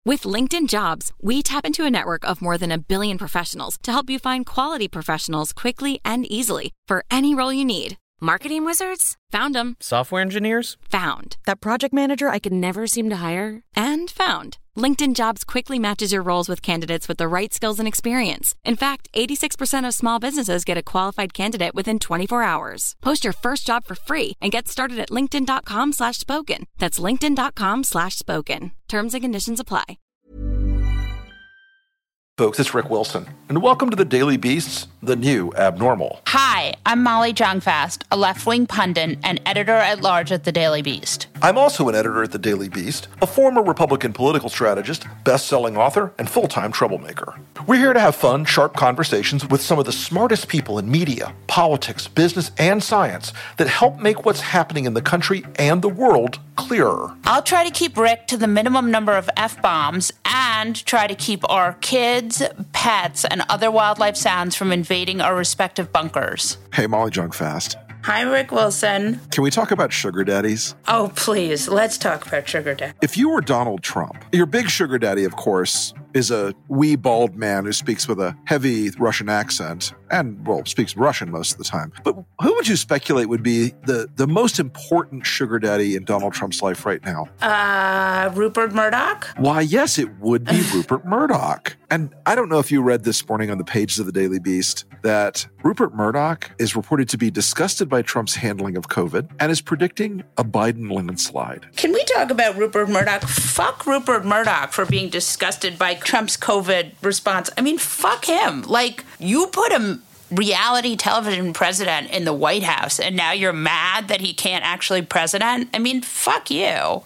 With LinkedIn Jobs, we tap into a network of more than 1 billion professionals to help you find quality professionals quickly and easily for any role you need. Marketing wizards? Found them. Software engineers? Found. That project manager I could never seem to hire? And found. LinkedIn Jobs quickly matches your roles with candidates with the right skills and experience. In fact, 86% of small businesses get a qualified candidate within 24 hours. Post your first job for free and get started at linkedin.com/spoken. That's linkedin.com/spoken. Terms and conditions apply. Folks, it's Rick Wilson, and welcome to the Daily Beast's The New Abnormal. Hi, I'm Molly Jong-Fast, a left-wing pundit and editor-at-large at The Daily Beast. I'm also an editor at The Daily Beast, a former Republican political strategist, best-selling author, and full-time troublemaker. We're here to have fun, sharp conversations with some of the smartest people in media, politics, business, and science that help make what's happening in the country and the world clearer. I'll try to keep Rick to the minimum number of F-bombs and try to keep our kids, pets, and other wildlife sounds from invading our respective bunkers. Hey, Molly Jong-Fast. Hi, Rick Wilson. Can we talk about sugar daddies? Oh, please, let's talk about sugar daddy. If you were Donald Trump, your big sugar daddy, of course, is a wee bald man who speaks with a heavy Russian accent and, well, speaks Russian most of the time. But who would you speculate would be the most important sugar daddy in Donald Trump's life right now? Rupert Murdoch? Why, yes, it would be Rupert Murdoch. And I don't know if you read this morning on the pages of the Daily Beast that Rupert Murdoch is reported to be disgusted by Trump's handling of COVID and is predicting a Biden landslide. Can we talk about Rupert Murdoch? Fuck Rupert Murdoch for being disgusted by Trump's COVID response. I mean, fuck him. Like, you put a reality television president in the White House and now you're mad that he can't actually president? I mean, fuck you.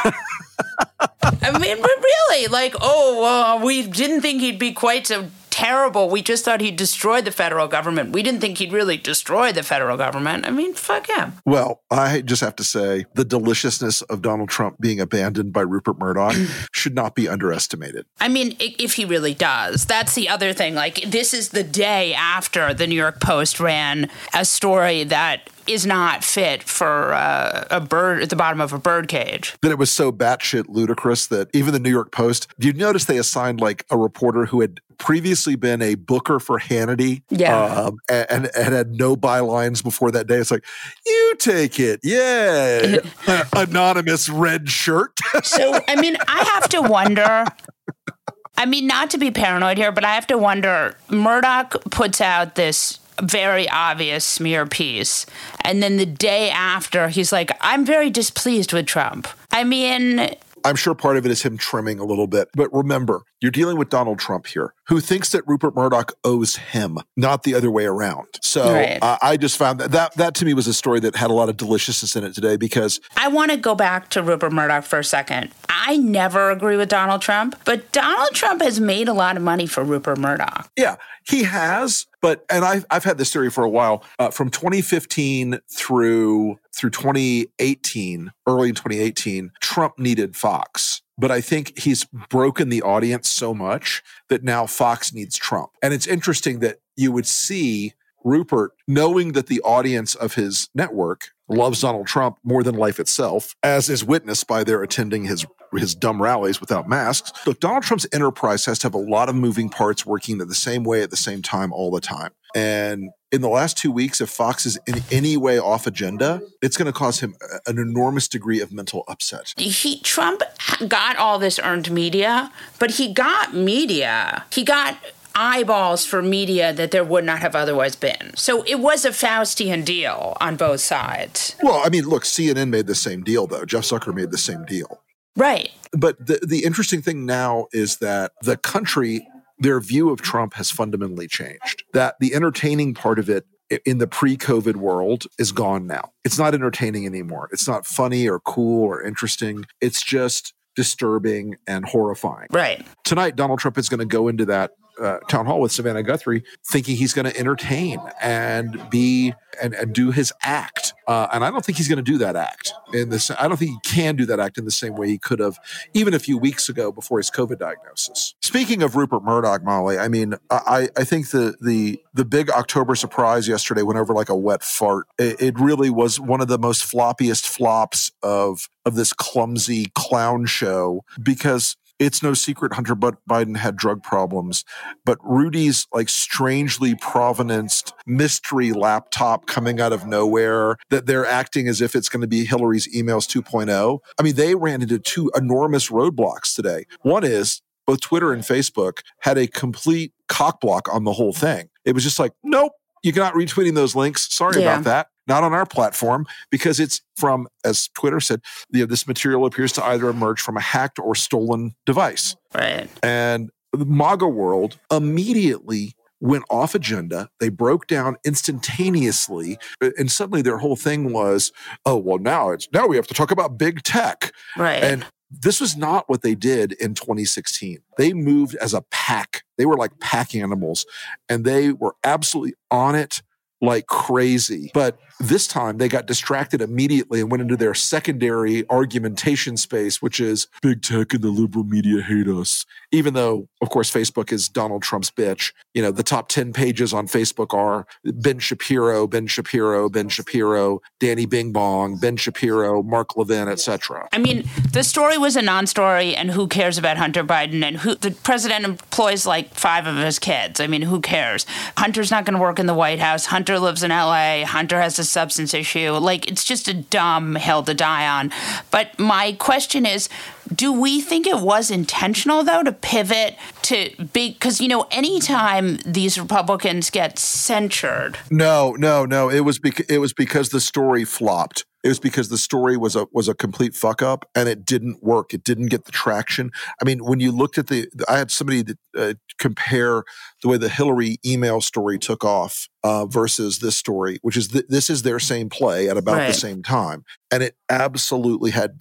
I mean, but really, like, we didn't think he'd be quite so terrible. We just thought he'd destroy the federal government. We didn't think he'd really destroy the federal government. I mean, fuck him. Well, I just have to say the deliciousness of Donald Trump being abandoned by Rupert Murdoch should not be underestimated. I mean, if he really does. That's the other thing. Like, this is the day after the New York Post ran a story that is not fit for a bird at the bottom of a bird cage. That it was so batshit ludicrous that even the New York Post, do you notice they assigned like a reporter who had previously been a booker for Hannity and had no bylines before that day? It's like, you take it. Yeah. Anonymous red shirt. So, I mean, I have to wonder, I mean, not to be paranoid here, but I have to wonder, Murdoch puts out this very obvious smear piece. And then the day after, he's like, I'm very displeased with Trump. I mean, I'm sure part of it is him trimming a little bit. But remember, you're dealing with Donald Trump here, who thinks that Rupert Murdoch owes him, not the other way around. So right. I just found that to me was a story that had a lot of deliciousness in it today because I want to go back to Rupert Murdoch for a second. I never agree with Donald Trump, but Donald Trump has made a lot of money for Rupert Murdoch. Yeah, he has. And I've had this theory for a while. From 2015 through 2018, early 2018, Trump needed Fox. But I think he's broken the audience so much that now Fox needs Trump. And it's interesting that you would see Rupert, knowing that the audience of his network loves Donald Trump more than life itself, as is witnessed by their attending his dumb rallies without masks. Look, Donald Trump's enterprise has to have a lot of moving parts working the same way at the same time all the time. And in the last 2 weeks, if Fox is in any way off agenda, it's going to cause him an enormous degree of mental upset. Trump got all this earned media, but he got media. He got eyeballs for media that there would not have otherwise been. So it was a Faustian deal on both sides. Well, I mean, look, CNN made the same deal, though. Jeff Zucker made the same deal. Right. But the interesting thing now is that the country, their view of Trump has fundamentally changed. That the entertaining part of it in the pre-COVID world is gone now. It's not entertaining anymore. It's not funny or cool or interesting. It's just disturbing and horrifying. Right. Tonight, Donald Trump is going to go into that town hall with Savannah Guthrie, thinking he's going to entertain and be and do his act. And I don't think he's going to do that act in this. I don't think he can do that act in the same way he could have even a few weeks ago before his COVID diagnosis. Speaking of Rupert Murdoch, Molly, I mean, I think the big October surprise yesterday went over like a wet fart. It really was one of the most floppiest flops of this clumsy clown show because it's no secret Hunter Biden had drug problems, but Rudy's like strangely provenanced mystery laptop coming out of nowhere that they're acting as if it's going to be Hillary's emails 2.0. I mean, they ran into two enormous roadblocks today. One is both Twitter and Facebook had a complete cock block on the whole thing. It was just like, nope, you're not retweeting those links. Sorry about that. Not on our platform, because it's from, as Twitter said, this material appears to either emerge from a hacked or stolen device. Right. And the MAGA world immediately went off agenda. They broke down instantaneously. And suddenly their whole thing was, oh, well, now we have to talk about big tech. Right. And this was not what they did in 2016. They moved as a pack. They were like pack animals, and they were absolutely on it like crazy. But this time they got distracted immediately and went into their secondary argumentation space, which is big tech and the liberal media hate us. Even though, of course, Facebook is Donald Trump's bitch. The top 10 pages on Facebook are Ben Shapiro, Ben Shapiro, Ben Shapiro, Danny Bing Bong, Ben Shapiro, Mark Levin, etc. I mean, the story was a non-story, and who cares about Hunter Biden? And the president employs like 5 of his kids. I mean, who cares? Hunter's not going to work in the White House. Hunter lives in LA. Hunter has a substance issue. Like, it's just a dumb hill to die on. But my question is, do we think it was intentional, though, to pivot to big? Because, anytime these Republicans get censured. No. It was because the story flopped. It was because the story was a complete fuck up, and it didn't work. It didn't get the traction. I mean, when you looked at I had somebody compare the way the Hillary email story took off versus this story, which is this is their same play at about the same time, and it absolutely had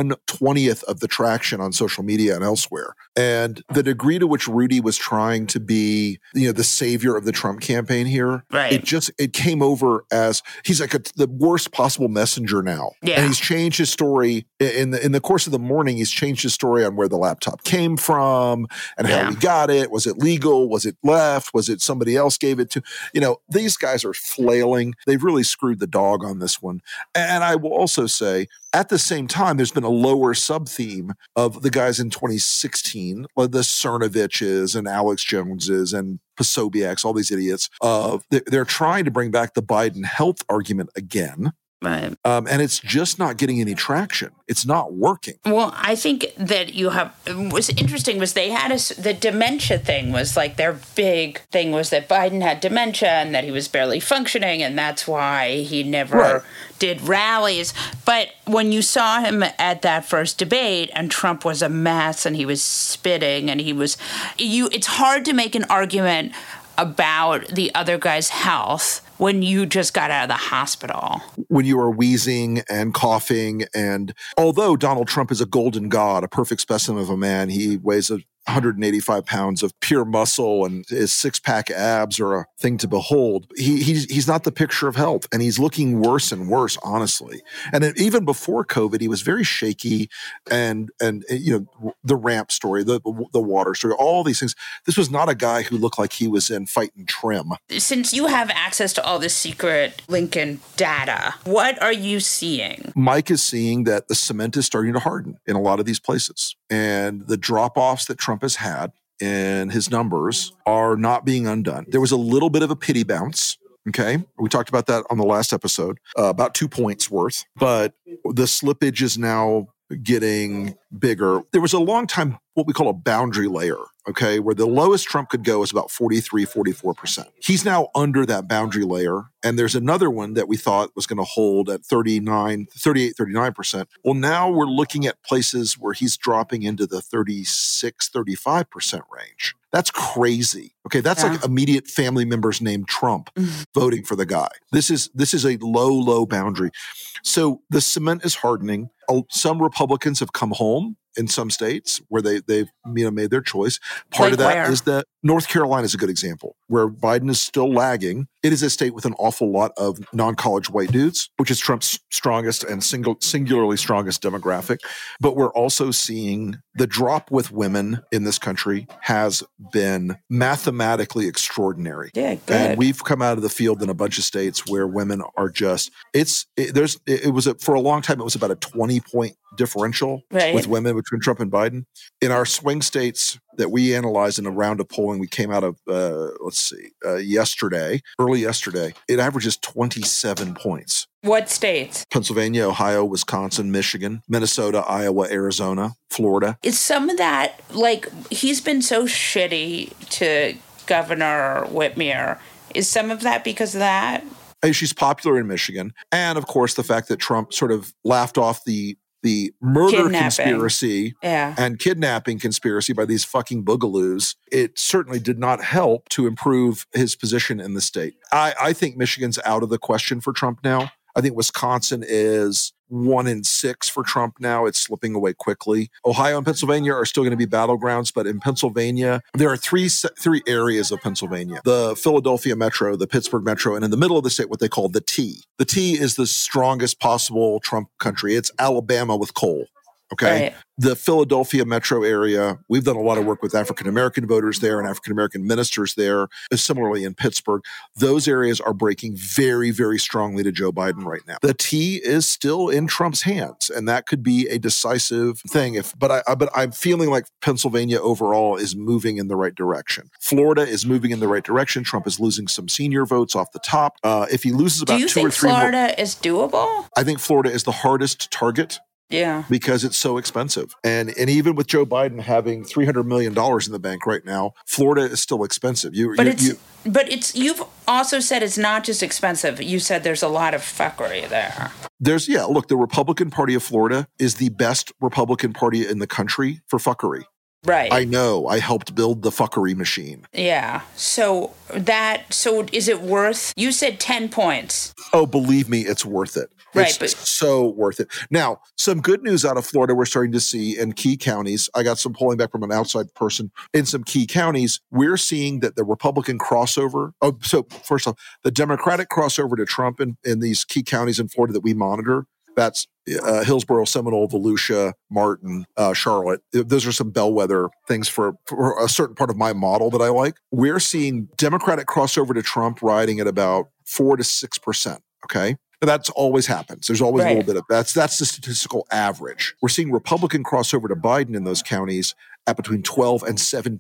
1/20th of the traction on social media and elsewhere. And the degree to which Rudy was trying to be, the savior of the Trump campaign here, it came over as he's like the worst possible messenger now. Yeah. And he's changed his story in the course of the morning. He's changed his story on where the laptop came from and how he got it. Was it legal? Was it left? Was it somebody else gave it to? These guys are flailing. They've really screwed the dog on this one. And I will also say, at the same time, there's been a lower sub-theme of the guys in 2016, like the Cernoviches and Alex Joneses and Posobiec's, all these idiots. They're trying to bring back the Biden health argument again. Right. And it's just not getting any traction. It's not working. Well, I think that what's interesting was they had the dementia thing was like their big thing was that Biden had dementia and that he was barely functioning, and that's why he never did rallies. But when you saw him at that first debate and Trump was a mess and he was spitting and it's hard to make an argument about the other guy's health when you just got out of the hospital. When you are wheezing and coughing, and although Donald Trump is a golden god, a perfect specimen of a man, he weighs 185 pounds of pure muscle, and his six-pack abs are a thing to behold. He's not the picture of health, and he's looking worse and worse, honestly. And even before COVID, he was very shaky, and the ramp story, the water story, all these things. This was not a guy who looked like he was in fighting trim. Since you have access to all this secret Lincoln data, what are you seeing? Mike is seeing that the cement is starting to harden in a lot of these places, and the drop-offs that Trump has had in his numbers are not being undone. There was a little bit of a pity bounce. Okay. We talked about that on the last episode, about 2 points worth, but the slippage is now getting bigger. There was a long time, what we call a boundary layer, okay, where the lowest Trump could go is about 43, 44%. He's now under that boundary layer. And there's another one that we thought was going to hold at 38, 39%. Well, now we're looking at places where he's dropping into the 36, 35% range. That's crazy. Okay, that's like immediate family members named Trump voting for the guy. This is a low boundary. So the cement is hardening. Some Republicans have come home in some states where they've made their choice. Part of that is that North Carolina is a good example where Biden is still lagging. It is a state with an awful lot of non-college white dudes, which is Trump's strongest and singularly strongest demographic. But we're also seeing the drop with women in this country has been mathematically extraordinary. Yeah, good. And we've come out of the field in a bunch of states where women are for a long time, it was about a 20-point differential with women between Trump and Biden. In our swing states that we analyzed in a round of polling, we came out of, early yesterday, it averages 27 points. What states? Pennsylvania, Ohio, Wisconsin, Michigan, Minnesota, Iowa, Arizona, Florida. Is some of that, like, he's been so shitty to Governor Whitmer. Is some of that because of that? She's popular in Michigan. And, of course, the fact that Trump sort of laughed off the murder conspiracy and kidnapping conspiracy by these fucking boogaloos, it certainly did not help to improve his position in the state. I think Michigan's out of the question for Trump now. I think Wisconsin is 1 in 6 for Trump now. It's slipping away quickly. Ohio and Pennsylvania are still going to be battlegrounds, but in Pennsylvania, there are three areas of Pennsylvania: the Philadelphia metro, the Pittsburgh metro, and in the middle of the state, what they call the T. The T is the strongest possible Trump country. It's Alabama with coal. Okay. Right. The Philadelphia metro area, we've done a lot of work with African-American voters there and African-American ministers there. Similarly in Pittsburgh, those areas are breaking very, very strongly to Joe Biden right now. The T is still in Trump's hands, and that could be a decisive thing. But I'm feeling like Pennsylvania overall is moving in the right direction. Florida is moving in the right direction. Trump is losing some senior votes off the top. If he loses about 2 or 3 Do you think Florida is doable? I think Florida is the hardest target. Yeah. Because it's so expensive. And even with Joe Biden having $300 million in the bank right now, Florida is still expensive. You've also said it's not just expensive. You said there's a lot of fuckery there. Look, the Republican Party of Florida is the best Republican Party in the country for fuckery. Right. I know. I helped build the fuckery machine. Yeah. So is it worth, you said 10 points. Oh, believe me, it's worth it. Right, it's so worth it. Now, some good news out of Florida we're starting to see in key counties. I got some polling back from an outside person. In some key counties, we're seeing that the Republican crossover. Oh, so first off, the Democratic crossover to Trump in these key counties in Florida that we monitor, that's Hillsborough, Seminole, Volusia, Martin, Charlotte. Those are some bellwether things for a certain part of my model that I like. We're seeing Democratic crossover to Trump riding at about 4 to 6%. Okay. That's always happens. There's always a little bit of that's the statistical average. We're seeing Republican crossover to Biden in those counties at between 12 and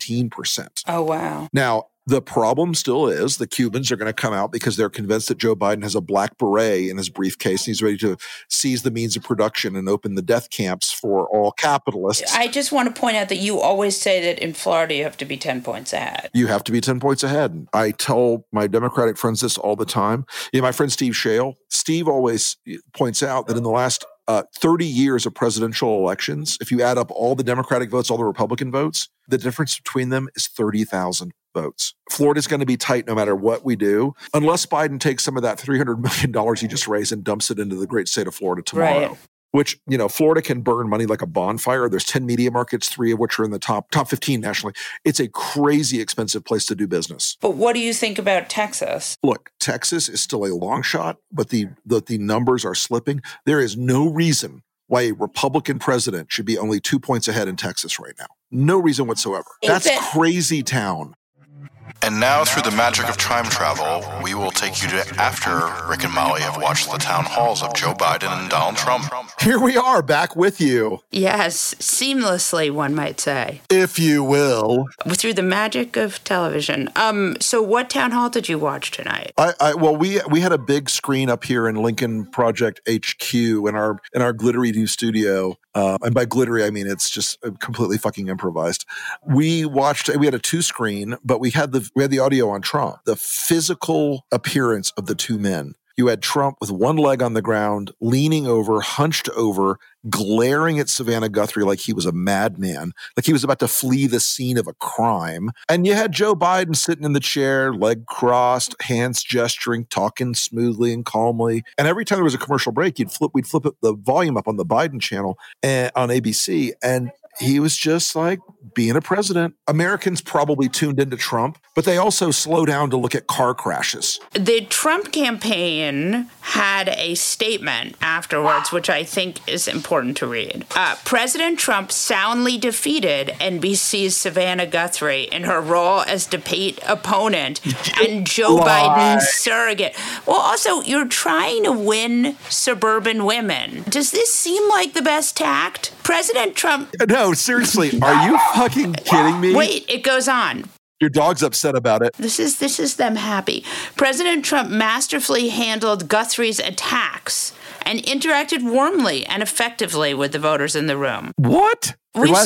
17%. Oh, wow. Now, the problem still is the Cubans are going to come out because they're convinced that Joe Biden has a black beret in his briefcase and he's ready to seize the means of production and open the death camps for all capitalists. I just want to point out that you always say that in Florida you have to be 10 points ahead. You have to be 10 points ahead. I tell my Democratic friends this all the time. My friend Steve Shale, Steve always points out that in the last 30 years of presidential elections, if you add up all the Democratic votes, all the Republican votes, the difference between them is 30,000 votes. Florida's going to be tight no matter what we do, unless Biden takes some of that $300 million he just raised and dumps it into the great state of Florida tomorrow. Right. Which, Florida can burn money like a bonfire. There's 10 media markets, 3 of which are in the top 15 nationally. It's a crazy expensive place to do business. But what do you think about Texas? Look, Texas is still a long shot, but the numbers are slipping. There is no reason why a Republican president should be only 2 points ahead in Texas right now. No reason whatsoever. That's crazy town. And now, through the magic of time travel, we will take you to after Rick and Molly have watched the town halls of Joe Biden and Donald Trump. Here we are, back with you. Yes, seamlessly, one might say. If you will. Through the magic of television. So what town hall did you watch tonight? We had a big screen up here in Lincoln Project HQ in our glittery new studio. And by glittery, I mean it's just completely fucking improvised. We had a 2-screen, but we had the audio on Trump. The physical appearance of the two men. You had Trump with one leg on the ground, leaning over, hunched over, glaring at Savannah Guthrie like he was a madman, like he was about to flee the scene of a crime. And you had Joe Biden sitting in the chair, leg crossed, hands gesturing, talking smoothly and calmly. And every time there was a commercial break, we'd flip the volume up on the Biden channel on ABC, and he was just like being a president, Americans probably tuned into Trump, but they also slow down to look at car crashes. The Trump campaign had a statement afterwards, which I think is important to read. President Trump soundly defeated NBC's Savannah Guthrie in her role as debate opponent and Joe Biden's surrogate. Well, also, you're trying to win suburban women. Does this seem like the best tact? President Trump... No, seriously, are you fucking kidding me? Wait, it goes on. Your dog's upset about it. This is them happy. President Trump masterfully handled Guthrie's attacks and interacted warmly and effectively with the voters in the room. What?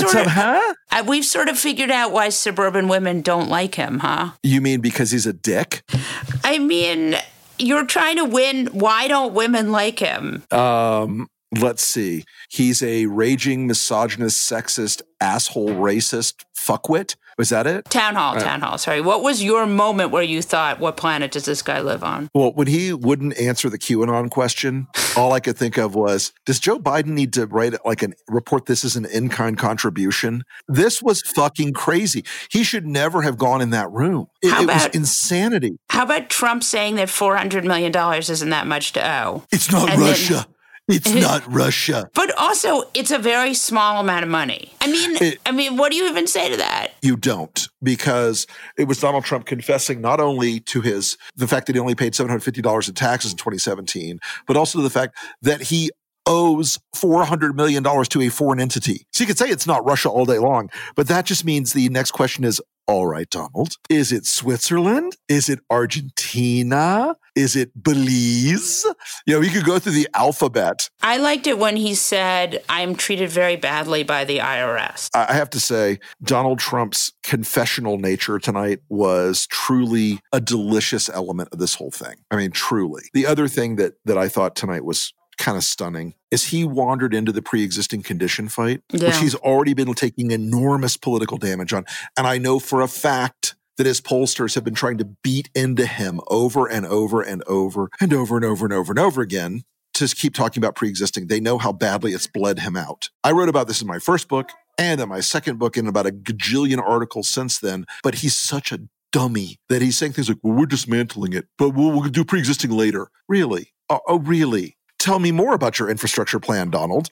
We've sort of figured out why suburban women don't like him, huh? You mean because he's a dick? I mean, you're trying to win. Why don't women like him? Let's see. He's a raging, misogynist, sexist, asshole, racist fuckwit. Was that it? Town hall. Sorry. What was your moment where you thought, what planet does this guy live on? Well, when he wouldn't answer the QAnon question, all I could think of was, does Joe Biden need to write report this as an in-kind contribution? This was fucking crazy. He should never have gone in that room. It was insanity. How about Trump saying that $400 million isn't that much to owe? It's not Russia. It's not Russia. But also, it's a very small amount of money. I mean, what do you even say to that? You don't, because it was Donald Trump confessing not only to the fact that he only paid $750 in taxes in 2017, but also to the fact that he owes $400 million to a foreign entity. So you could say it's not Russia all day long, but that just means the next question is, all right, Donald, is it Switzerland? Is it Argentina? Is it Belize? You could go through the alphabet. I liked it when he said, I'm treated very badly by the IRS. I have to say, Donald Trump's confessional nature tonight was truly a delicious element of this whole thing. I mean, truly. The other thing that I thought tonight was kind of stunning is he wandered into the pre-existing condition fight, which he's already been taking enormous political damage on. And I know for a fact that his pollsters have been trying to beat into him over and over and over and over and over and over and over again to keep talking about pre-existing. They know how badly it's bled him out. I wrote about this in my first book and in my second book and about a gajillion articles since then, but he's such a dummy that he's saying things like, well, we're dismantling it, but we'll do pre-existing later. Really? Oh, really? Tell me more about your infrastructure plan, Donald.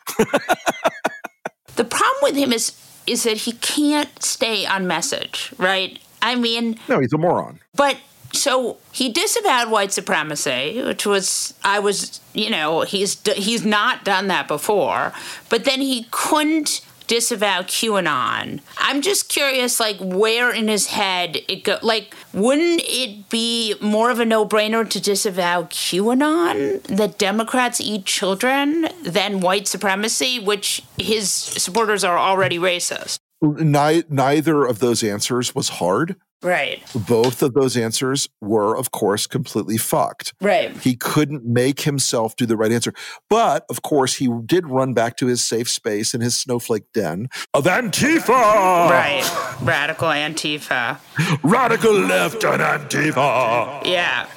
The problem with him is that he can't stay on message, right? I mean... No, he's a moron. But, so, he disavowed white supremacy, which was, he's not done that before. But then he couldn't disavow QAnon. I'm just curious, where in his head it go. Wouldn't it be more of a no-brainer to disavow QAnon, that Democrats eat children, than white supremacy, which his supporters are already racist? Neither of those answers was hard. Right. Both of those answers were, of course, completely fucked. Right. He couldn't make himself do the right answer. But, of course, he did run back to his safe space in his snowflake den of Antifa. Right. Radical Antifa. Radical left and Antifa. Yeah.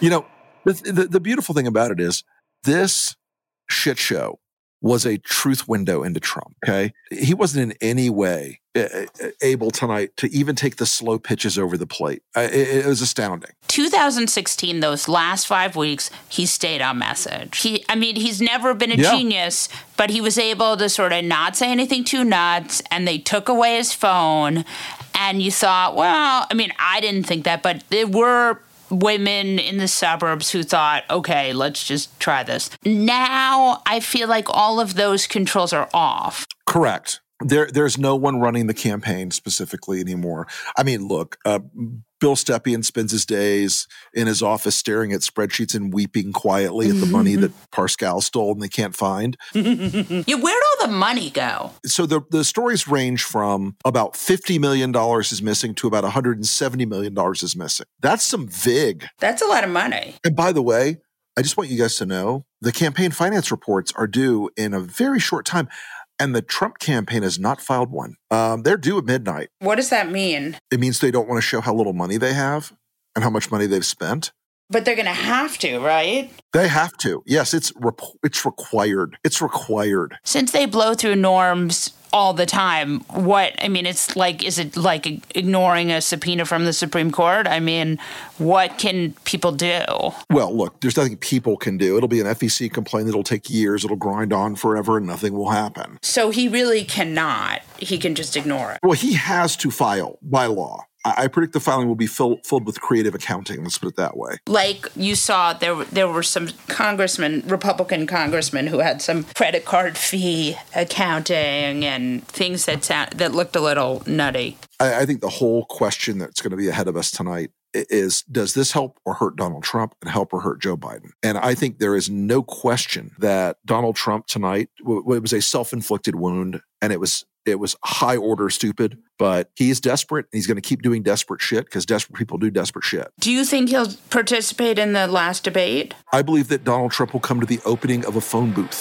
The beautiful thing about it is this shit show was a truth window into Trump, okay? He wasn't in any way able tonight to even take the slow pitches over the plate. It was astounding. 2016, those last 5 weeks, he stayed on message. He's never been a genius, but he was able to sort of not say anything too nuts, and they took away his phone, and you thought, well, I didn't think that, but there were women in the suburbs who thought, okay, let's just try this. Now I feel like all of those controls are off. Correct. There's no one running the campaign specifically anymore. Look, Bill Stepien spends his days in his office staring at spreadsheets and weeping quietly at the money that Pascal stole and they can't find. Where'd all the money go? So the stories range from about $50 million is missing to about $170 million is missing. That's some vig. That's a lot of money. And by the way, I just want you guys to know the campaign finance reports are due in a very short time. And the Trump campaign has not filed one. They're due at midnight. What does that mean? It means they don't want to show how little money they have and how much money they've spent. But they're going to have to, right? They have to. Yes, it's required. It's required. Since they blow through norms all the time. It's like, is it like ignoring a subpoena from the Supreme Court? I mean, what can people do? Well, look, there's nothing people can do. It'll be an FEC complaint that'll take years. It'll grind on forever and nothing will happen. So he really cannot. He can just ignore it. Well, he has to file by law. I predict the filing will be filled with creative accounting. Let's put it that way. Like you saw, there were some Republican congressmen who had some credit card fee accounting and things that looked a little nutty. I think the whole question that's going to be ahead of us tonight is, does this help or hurt Donald Trump and help or hurt Joe Biden? And I think there is no question that Donald Trump tonight, it was a self-inflicted wound, and it was high order stupid, but he's desperate and he's going to keep doing desperate shit because desperate people do desperate shit. Do you think he'll participate in the last debate? I believe that Donald Trump will come to the opening of a phone booth.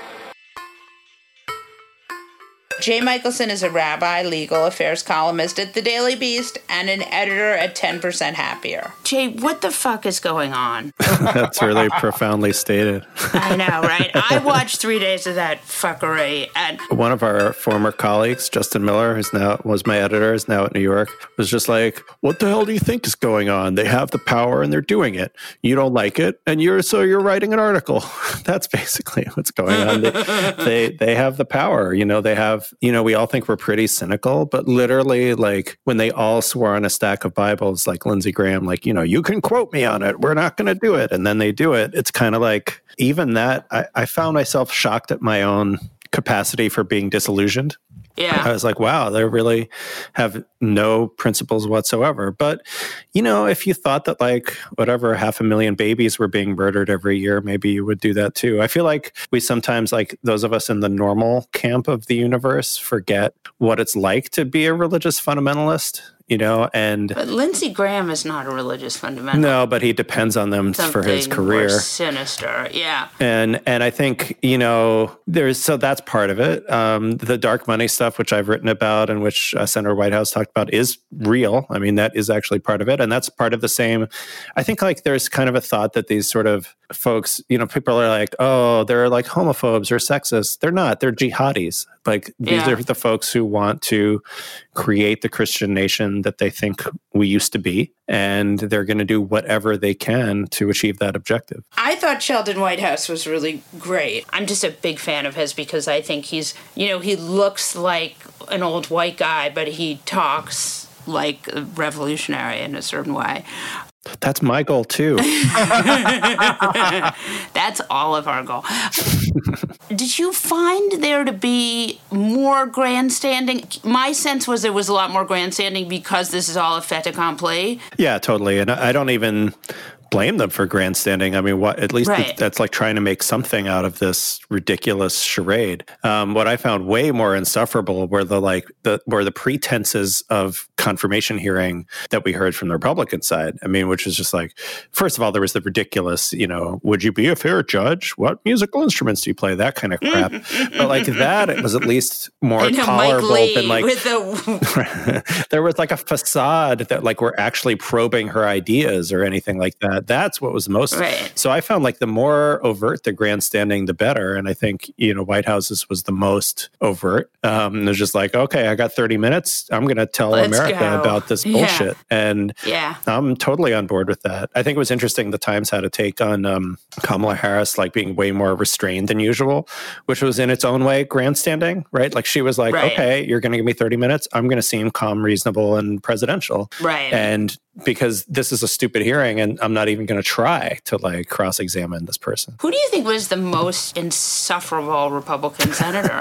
Jay Michaelson is a rabbi, legal affairs columnist at The Daily Beast, and an editor at 10% Happier. Jay, what the fuck is going on? That's really profoundly stated. I know, right? I watched 3 days of that fuckery. And one of our former colleagues, Justin Miller, was my editor, is now at New York, was just like, what the hell do you think is going on? They have the power and they're doing it. You don't like it, and you're writing an article. That's basically what's going on. They have the power. They have, we all think we're pretty cynical, but literally, like, when they all swore on a stack of Bibles, like Lindsey Graham, like, you can quote me on it. We're not going to do it. And then they do it. It's kind of like, even that, I found myself shocked at my own capacity for being disillusioned. Yeah. I was like, wow, they really have no principles whatsoever. But, if you thought that, like, whatever, 500,000 babies were being murdered every year, maybe you would do that too. I feel like we sometimes, like those of us in the normal camp of the universe, forget what it's like to be a religious fundamentalist. But Lindsey Graham is not a religious fundamentalist. No, but he depends on them for his career. More sinister, yeah. And I think, so that's part of it. The dark money stuff, which I've written about and which Senator Whitehouse talked about, is real. I mean, that is actually part of it. And that's part of the same. I think, like, there's kind of a thought that these sort of folks, people are like, oh, they're like homophobes or sexists. They're not. They're jihadis. Like, these are the folks who want to create the Christian nation that they think we used to be, and they're going to do whatever they can to achieve that objective. I thought Sheldon Whitehouse was really great. I'm just a big fan of his because I think he's, he looks like an old white guy, but he talks like a revolutionary in a certain way. That's my goal, too. That's all of our goal. Did you find there to be more grandstanding? My sense was there was a lot more grandstanding because this is all a fait accompli. Yeah, totally. And I don't even blame them for grandstanding. I mean, at least that's like trying to make something out of this ridiculous charade. What I found way more insufferable were the pretenses of confirmation hearing that we heard from the Republican side. I mean, which is just like, first of all, there was the ridiculous, would you be a fair judge? What musical instruments do you play? That kind of crap. But like that, it was at least more tolerable than like there was like a facade that like we're actually probing her ideas or anything like that. That's what was most. Right. So I found like the more overt the grandstanding, the better. And I think, Whitehouse's was the most overt. It was just like, okay, I got 30 minutes. I'm going to tell America about this bullshit. And I'm totally on board with that. I think it was interesting. The Times had a take on Kamala Harris, like being way more restrained than usual, which was in its own way grandstanding, right? Like she was like, okay, you're going to give me 30 minutes. I'm going to seem calm, reasonable, and presidential. Right. And because this is a stupid hearing and I'm not even going to try to like cross-examine this person. Who do you think was the most insufferable Republican senator?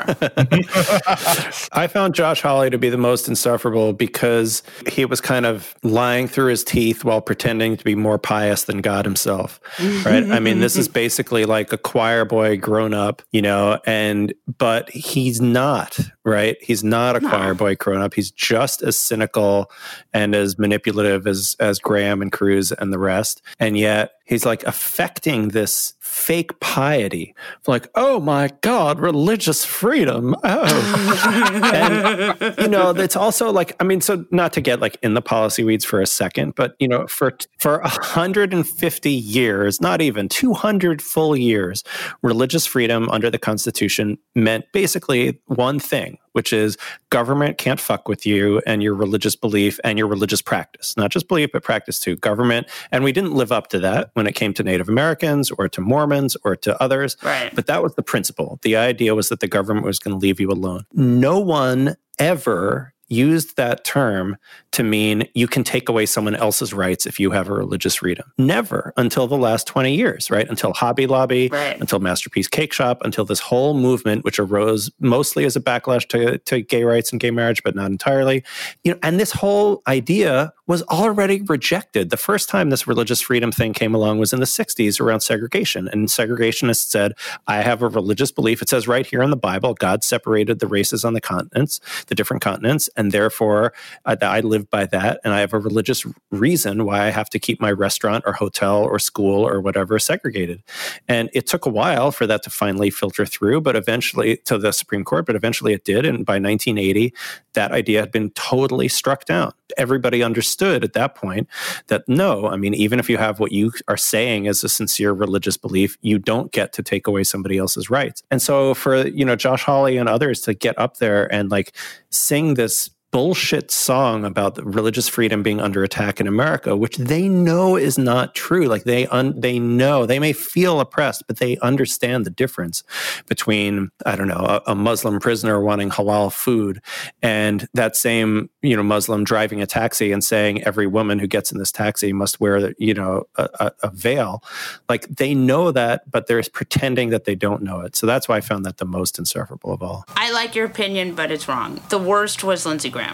I found Josh Hawley to be the most insufferable because he was kind of lying through his teeth while pretending to be more pious than God himself, right? I mean, this is basically like a choir boy grown up, but he's not, right? He's not a choir boy grown up. He's just as cynical and as manipulative as Graham and Cruz and the rest. And yet he's like affecting this fake piety. Like, oh my God, religious freedom. Oh. And, it's also like, I mean, so not to get like in the policy weeds for a second, but, for 150 years, not even 200 full years, religious freedom under the Constitution meant basically one thing. which is government can't fuck with you and your religious belief and your religious practice. Not just belief, but practice too. Government. And we didn't live up to that when it came to Native Americans or to Mormons or to others. Right. But that was the principle. The idea was that the government was going to leave you alone. No one ever used that term to mean you can take away someone else's rights if you have a religious freedom. Never until the last 20 years, right? Until Hobby Lobby, right. Until Masterpiece Cake Shop, until this whole movement, which arose mostly as a backlash to gay rights and gay marriage, but not entirely. And this whole idea was already rejected. The first time this religious freedom thing came along was in the 60s around segregation. And segregationists said, I have a religious belief. It says right here in the Bible, God separated the races on the continents, the different continents, and therefore I live by that. And I have a religious reason why I have to keep my restaurant or hotel or school or whatever segregated. And it took a while for that to finally filter through, but eventually to the Supreme Court, but eventually it did. And by 1980, that idea had been totally struck down. Everybody understood at that point that no, I mean, even if you have what you are saying as a sincere religious belief, you don't get to take away somebody else's rights. And so for, Josh Hawley and others to get up there and like sing this bullshit song about the religious freedom being under attack in America, which they know is not true. Like they know, they may feel oppressed, but they understand the difference between, I don't know, a Muslim prisoner wanting halal food and that same, Muslim driving a taxi and saying every woman who gets in this taxi must wear, a veil. Like they know that, but they're pretending that they don't know it. So that's why I found that the most insufferable of all. I like your opinion, but it's wrong. The worst was Lindsey Graham.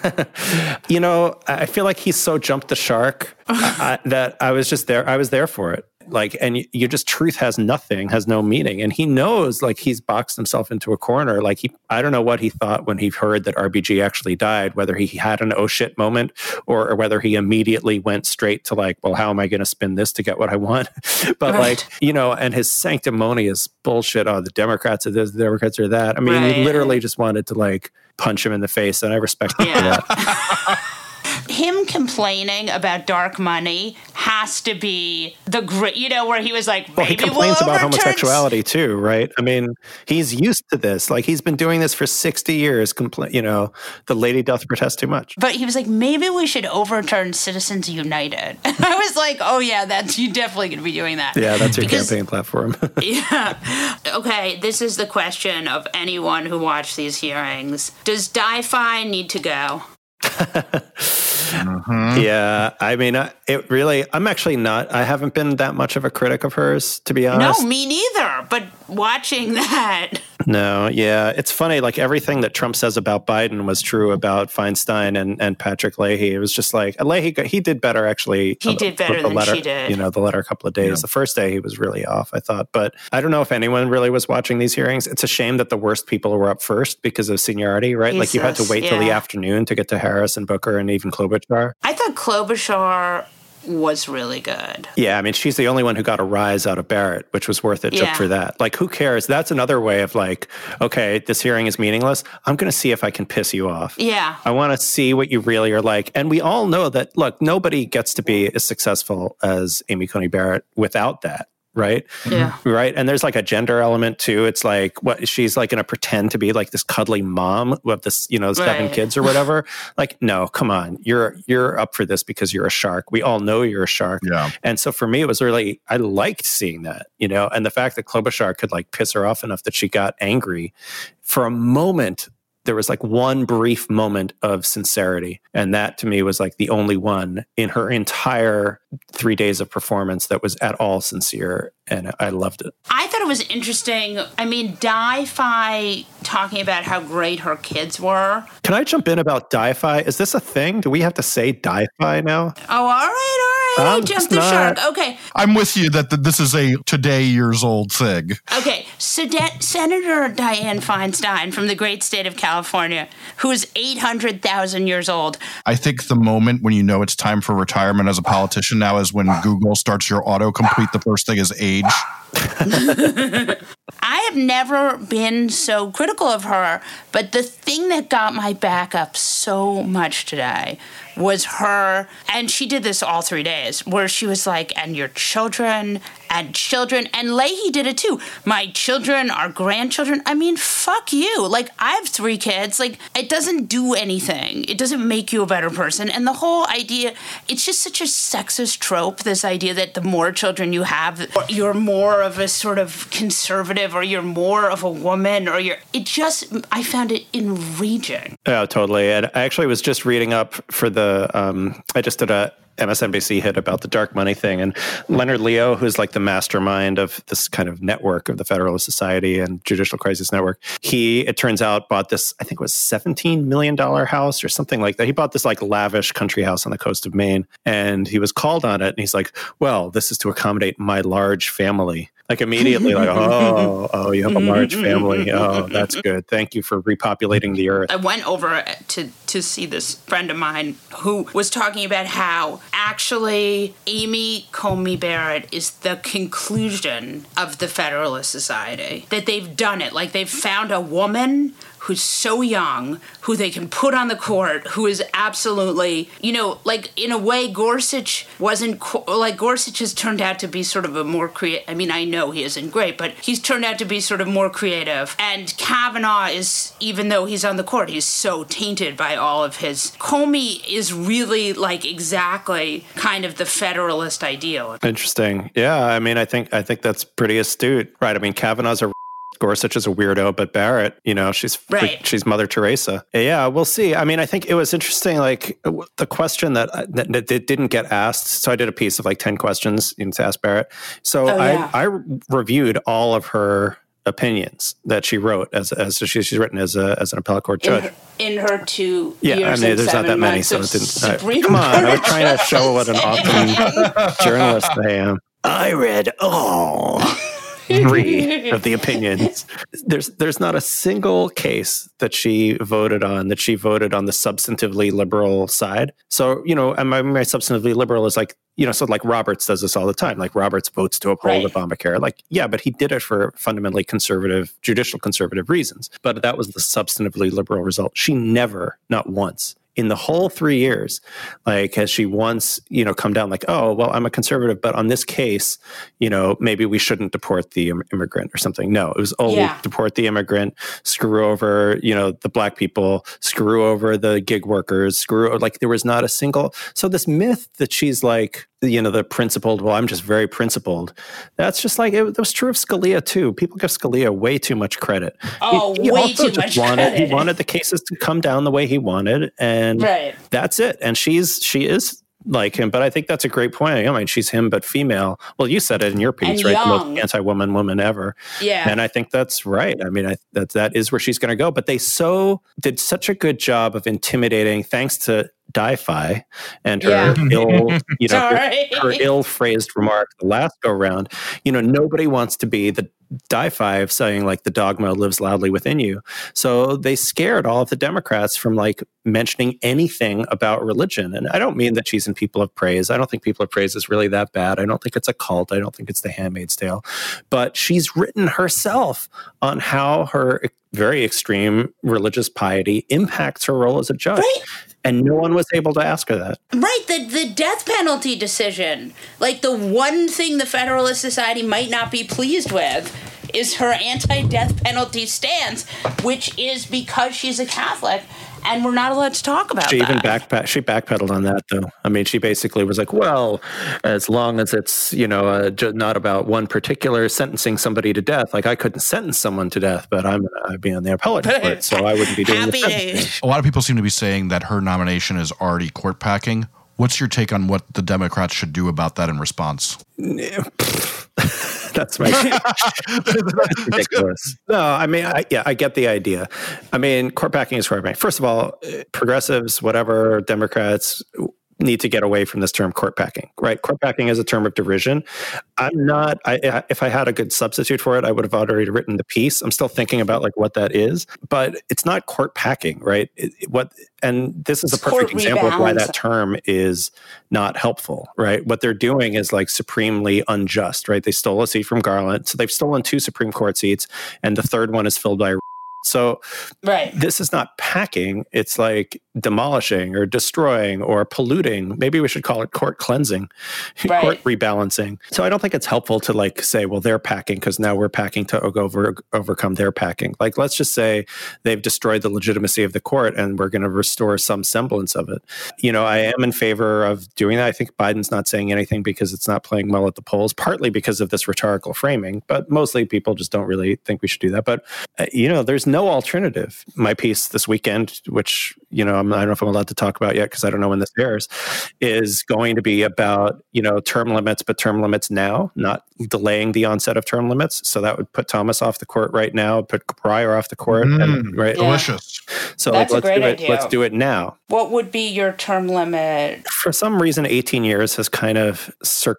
I feel like he's so jumped the shark that I was just there. I was there for it. Like, and you just, truth has no meaning. And he knows, like, he's boxed himself into a corner. Like, I don't know what he thought when he heard that RBG actually died, whether he had an oh shit moment or whether he immediately went straight to like, well, how am I going to spin this to get what I want? But right. And his sanctimonious bullshit, the Democrats are this, the Democrats are that. I mean, he literally just wanted to like punch him in the face, and I respect him for that. Him complaining about dark money has to be the great, where he was like, well, he complains about homosexuality too, right? I mean, he's used to this. Like, he's been doing this for 60 years. The lady doth protest too much. But he was like, maybe we should overturn Citizens United. And I was like, oh yeah, you definitely going to be doing that. Yeah, that's your campaign platform. Yeah. Okay, this is the question of anyone who watched these hearings. Does Di-Fi need to go? Mm-hmm. Yeah, I mean, I'm actually not, I haven't been that much of a critic of hers, to be honest. No, me neither, but watching that. No, yeah, it's funny, like everything that Trump says about Biden was true about Feinstein and Patrick Leahy. It was just like, Leahy, he did better, actually. He did better than she did. The latter couple of days. Yeah. The first day he was really off, I thought. But I don't know if anyone really was watching these hearings. It's a shame that the worst people were up first because of seniority, right? Jesus, like you had to wait till the afternoon to get to Harris and Booker and even Klobuchar. I thought Klobuchar was really good. Yeah, I mean, she's the only one who got a rise out of Barrett, which was worth it just for that. Like, who cares? That's another way of like, okay, this hearing is meaningless. I'm going to see if I can piss you off. Yeah. I want to see what you really are like. And we all know that, look, nobody gets to be as successful as Amy Coney Barrett without that. Right? Yeah. Right. And there's like a gender element too. It's like, what, she's like going to pretend to be like this cuddly mom with this, 7 kids or whatever. Like, no, come on. You're up for this because you're a shark. We all know you're a shark. Yeah. And so for me, it was really, I liked seeing that, and the fact that Klobuchar could like piss her off enough that she got angry for a moment. There was like one brief moment of sincerity. And that to me was like the only one in her entire 3 days of performance that was at all sincere. And I loved it. I thought it was interesting. I mean, Di-Fi talking about how great her kids were. Can I jump in about Di-Fi? Is this a thing? Do we have to say Di-Fi now? Oh, all right. I jumped the shark. Okay. I'm with you that this is a today years old thing. Okay. Senator Dianne Feinstein from the great state of California, who is 800,000 years old. I think the moment when you know it's time for retirement as a politician now is when Google starts your autocomplete. The first thing is age. I have never been so critical of her, but the thing that got my back up so much today was her, and she did this all 3 days, where she was like, and your children, and Leahy did it too. My children, our grandchildren. I mean, fuck you. Like, I have 3 kids. Like, it doesn't do anything. It doesn't make you a better person. And the whole idea, it's just such a sexist trope, this idea that the more children you have, you're more of a sort of conservative, or you're more of a woman, or I found it enraging. Yeah, totally. And I actually was just reading up for I just did a MSNBC hit about the dark money thing. And Leonard Leo, who's like the mastermind of this kind of network of the Federalist Society and Judicial Crisis Network, he, it turns out, bought this, I think it was $17 million house or something like that. He bought this like lavish country house on the coast of Maine, and he was called on it. And he's like, well, this is to accommodate my large family. Like immediately, like, oh, you have a large family. Oh, that's good. Thank you for repopulating the earth. I went over to see this friend of mine who was talking about how actually Amy Coney Barrett is the conclusion of the Federalist Society. That they've done it. Like, they've found a woman who's so young, who they can put on the court, who is absolutely, like, in a way, Gorsuch Gorsuch has turned out to be sort of a more creative, I mean, I know he isn't great, but he's turned out to be sort of more creative. And Kavanaugh is, even though he's on the court, he's so tainted by all of his. Comey is really, like, exactly kind of the Federalist ideal. Interesting. Yeah, I mean, I think that's pretty astute, right? I mean, Kavanaugh's a Gorsuch is a weirdo, but Barrett, she's Mother Teresa. Yeah, we'll see. I mean, I think it was interesting, like the question that didn't get asked. So I did a piece of like 10 questions to ask Barrett. So I reviewed all of her opinions that she wrote as she's written as an appellate court judge. In her 2 years, I mean, there's not that many, so it didn't. Come on, I was trying to show what an awesome journalist I am. I read all 3 of the opinions. There's not a single case that she voted on the substantively liberal side. So, and my substantively liberal is like, so like Roberts does this all the time. Like Roberts votes to uphold Obamacare. Like, yeah, but he did it for fundamentally judicial conservative reasons. But that was the substantively liberal result. She never, not once, in the whole 3 years, like, has she once, come down like, oh, well, I'm a conservative, but on this case, maybe we shouldn't deport the immigrant or something. No, it was always deport the immigrant, screw over, the black people, screw over the gig workers, there was not a single. So this myth that she's like, the principled, well, I'm just very principled. That's just like, it was true of Scalia too. People give Scalia way too much credit. Oh, he way too much credit. He wanted the cases to come down the way he wanted, and that's it. And she is like him, but I think that's a great point. I mean, she's him, but female. Well, you said it in your piece, and right? Young. The most anti-woman woman ever. Yeah. And I think that's right. I mean, that is where she's going to go. But they did such a good job of intimidating, thanks to Di-Fi and her her ill-phrased remark the last go round. Nobody wants to be the Di-Fi of saying like the dogma lives loudly within you. So they scared all of the Democrats from like mentioning anything about religion. And I don't mean that she's in People of Praise. I don't think People of Praise is really that bad. I don't think it's a cult. I don't think it's The Handmaid's Tale. But she's written herself on how her very extreme religious piety impacts her role as a judge. Right. And no one was able to ask her that. Right, the death penalty decision. Like, the one thing the Federalist Society might not be pleased with is her anti-death penalty stance, which is because she's a Catholic, and we're not allowed to talk about she that. She backpedaled on that, though. I mean, she basically was like, well, as long as it's, not about one particular sentencing somebody to death. Like, I couldn't sentence someone to death, but I'd be on the appellate court, so I wouldn't be doing this. A lot of people seem to be saying that her nomination is already court packing. What's your take on what the Democrats should do about that in response? That's ridiculous. No, I mean, I get the idea. I mean, court packing is court packing. First of all, progressives, whatever, Democrats, need to get away from this term court packing, right? Court packing is a term of derision. If I had a good substitute for it, I would have already written the piece. I'm still thinking about like what that is, but it's not court packing, right? And this is a perfect example of why that term is not helpful, right? What they're doing is like supremely unjust, right? They stole a seat from Garland. So they've stolen 2 Supreme Court seats, and the third one is filled by So this is not packing. It's like demolishing or destroying or polluting. Maybe we should call it court cleansing, court rebalancing. So I don't think it's helpful to like say, well, they're packing because now we're packing to overcome their packing. Like, let's just say they've destroyed the legitimacy of the court and we're going to restore some semblance of it. You know, I am in favor of doing that. I think Biden's not saying anything because it's not playing well at the polls, partly because of this rhetorical framing, but mostly people just don't really think we should do that. But, you know, there's no alternative. My piece this weekend, which, you know, I don't know if I'm allowed to talk about yet because I don't know when this airs, is going to be about, you know, term limits, but term limits now, not delaying the onset of term limits. So that would put Thomas off the court right now, put Breyer off the court. Delicious. So like, let's do it now. What would be your term limit? For some reason, 18 years has kind of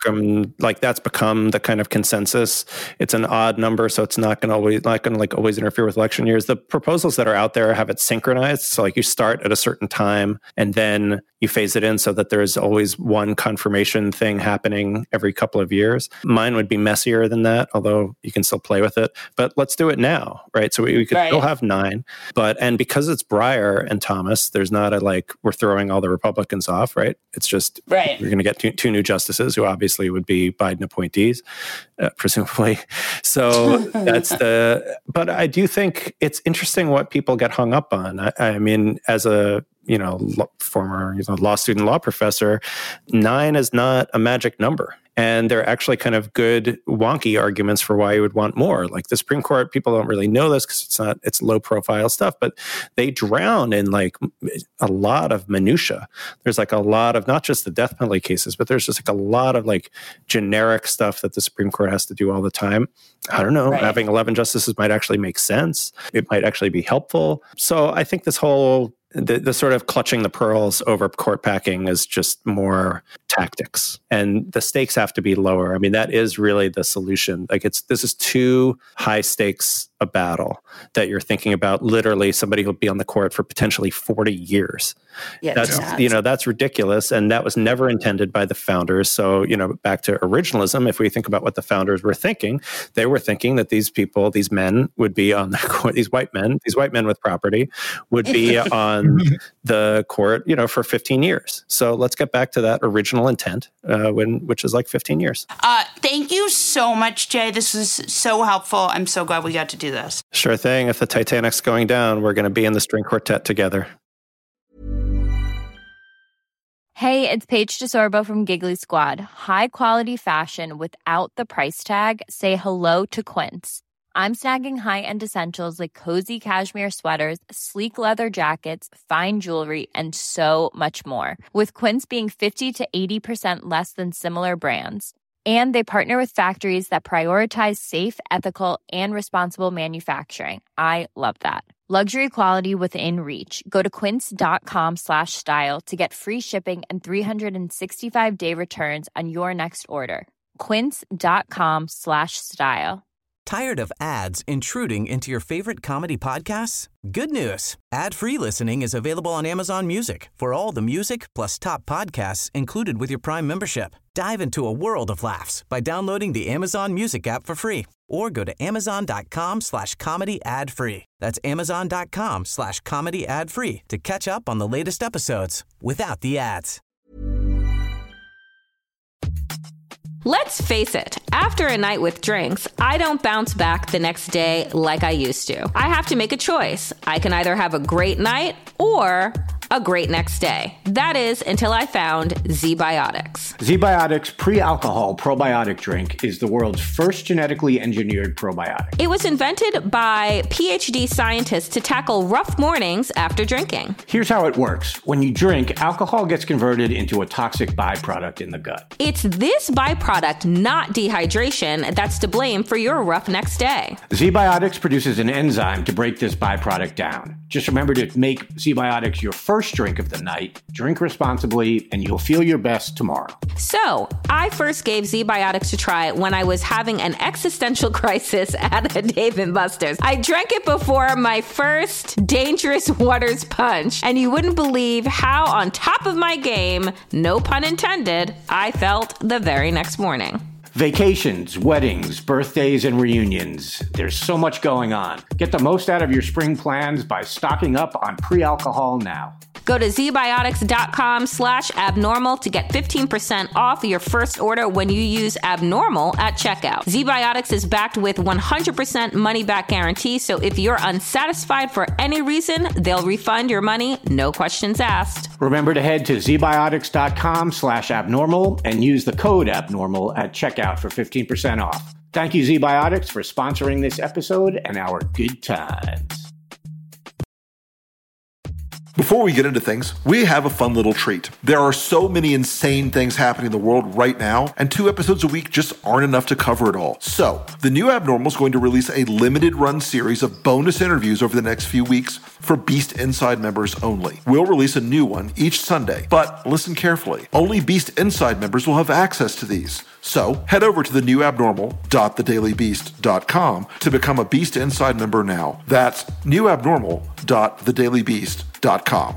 that's become the kind of consensus. It's an odd number, so it's not going to always interfere with election years. The proposals that are out there have it synchronized. So like you start at a certain time and then you phase it in so that there's always one confirmation thing happening every couple of years. Mine would be messier than that, although you can still play with it. But let's do it now, right? So we could still have 9. And because it's Breyer and Thomas, there's not we're throwing all the Republicans off, right? It's just you're going to get two new justices who obviously would be Biden appointees, presumably. So but I do think it's interesting what people get hung up on. I mean, as a former law student, law professor, 9 is not a magic number. And there are actually kind of good wonky arguments for why you would want more. Like the Supreme Court, people don't really know this because it's low profile stuff, but they drown in like a lot of minutia. There's like a lot of not just the death penalty cases, but there's just like a lot of like generic stuff that the Supreme Court has to do all the time. I don't know, having 11 justices might actually make sense. It might actually be helpful. So I think this whole the sort of clutching the pearls over court packing is just more tactics, and the stakes have to be lower. I mean, that is really the solution. Like this is too high stakes a battle that you're thinking about literally somebody who'll be on the court for potentially 40 years. Yeah, that's ridiculous. And that was never intended by the founders. So, back to originalism, if we think about what the founders were thinking, they were thinking that these people, these men would be on the court, these white men with property would be on the court, for 15 years. So let's get back to that original intent, which is like 15 years. Thank you so much, Jay. This was so helpful. I'm so glad we got to do this. Sure thing. If the Titanic's going down, we're going to be in the string quartet together. Hey, it's Paige DeSorbo from Giggly Squad. High quality fashion without the price tag. Say hello to Quince. I'm snagging high-end essentials like cozy cashmere sweaters, sleek leather jackets, fine jewelry, and so much more. With Quince being 50 to 80% less than similar brands. And they partner with factories that prioritize safe, ethical, and responsible manufacturing. I love that. Luxury quality within reach. Go to quince.com/style to get free shipping and 365-day returns on your next order. Quince.com/style. Tired of ads intruding into your favorite comedy podcasts? Good news. Ad-free listening is available on Amazon Music for all the music plus top podcasts included with your Prime membership. Dive into a world of laughs by downloading the Amazon Music app for free or go to amazon.com/comedy ad-free. That's amazon.com/comedy ad-free to catch up on the latest episodes without the ads. Let's face it, after a night with drinks, I don't bounce back the next day like I used to. I have to make a choice. I can either have a great night or a great next day. That is until I found ZBiotics. ZBiotics pre-alcohol probiotic drink is the world's first genetically engineered probiotic. It was invented by PhD scientists to tackle rough mornings after drinking. Here's how it works. When you drink, alcohol gets converted into a toxic byproduct in the gut. It's this byproduct, not dehydration, that's to blame for your rough next day. ZBiotics produces an enzyme to break this byproduct down. Just remember to make ZBiotics your first first drink of the night. Drink responsibly, and you'll feel your best tomorrow. So, I first gave ZBiotics a try when I was having an existential crisis at a Dave & Buster's. I drank it before my first Dangerous Waters punch, and you wouldn't believe how on top of my game, no pun intended, I felt the very next morning. Vacations, weddings, birthdays, and reunions. There's so much going on. Get the most out of your spring plans by stocking up on pre-alcohol now. Go to zbiotics.com/abnormal to get 15% off your first order when you use abnormal at checkout. ZBiotics is backed with 100% money-back guarantee, so if you're unsatisfied for any reason, they'll refund your money, no questions asked. Remember to head to zbiotics.com/abnormal and use the code abnormal at checkout for 15% off. Thank you, ZBiotics, for sponsoring this episode and our good times. Before we get into things, we have a fun little treat. There are so many insane things happening in the world right now, and 2 episodes a week just aren't enough to cover it all. So, the New Abnormal is going to release a limited run series of bonus interviews over the next few weeks for Beast Inside members only. We'll release a new one each Sunday, but listen carefully. Only Beast Inside members will have access to these. So, head over to newabnormal.thedailybeast.com to become a Beast Inside member now. That's newabnormal.thedailybeast.com.